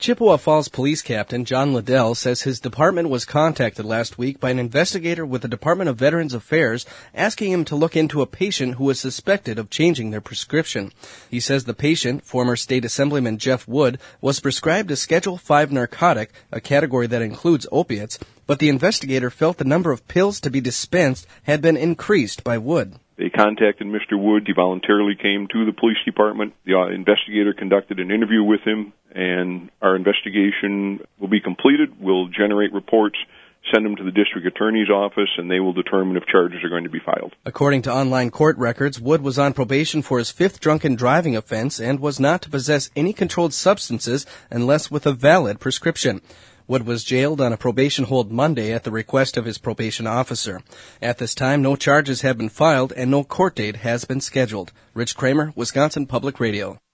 Chippewa Falls Police Captain John Liddell says his department was contacted last week by an investigator with the Department of Veterans Affairs asking him to look into a patient who was suspected of changing their prescription. He says the patient, former State Assemblyman Jeff Wood, was prescribed a Schedule V narcotic, a category that includes opiates, but the investigator felt the number of pills to be dispensed had been increased by Wood. They contacted Mr. Wood. He voluntarily came to the police department. The investigator conducted an interview with him, and our investigation will be completed. We'll generate reports, send them to the district attorney's office, and they will determine if charges are going to be filed. According to online court records, Wood was on probation for his 5th drunken driving offense and was not to possess any controlled substances unless with a valid prescription. Wood was jailed on a probation hold Monday at the request of his probation officer. At this time, no charges have been filed and no court date has been scheduled. Rich Kramer, Wisconsin Public Radio.